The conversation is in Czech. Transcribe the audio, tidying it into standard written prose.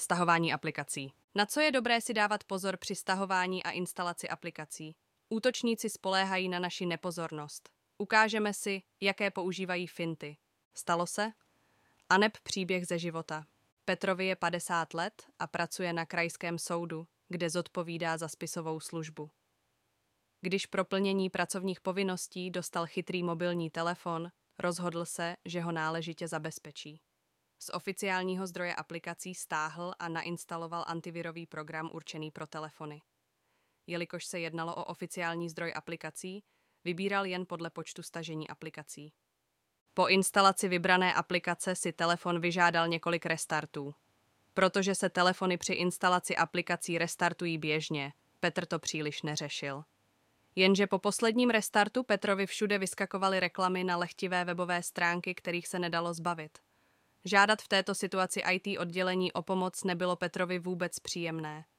Stahování aplikací. Na co je dobré si dávat pozor při stahování a instalaci aplikací? Útočníci spoléhají na naši nepozornost. Ukážeme si, jaké používají finty. Stalo se? Aneb příběh ze života. Petrovi je 50 let a pracuje na krajském soudu, kde zodpovídá za spisovou službu. Když pro plnění pracovních povinností dostal chytrý mobilní telefon, rozhodl se, že ho náležitě zabezpečí. Z oficiálního zdroje aplikací stáhl a nainstaloval antivirový program určený pro telefony. Jelikož se jednalo o oficiální zdroj aplikací, vybíral jen podle počtu stažení aplikací. Po instalaci vybrané aplikace si telefon vyžádal několik restartů. Protože se telefony při instalaci aplikací restartují běžně, Petr to příliš neřešil. Jenže po posledním restartu Petrovi všude vyskakovaly reklamy na lehtivé webové stránky, kterých se nedalo zbavit. Žádat v této situaci IT oddělení o pomoc nebylo Petrovi vůbec příjemné.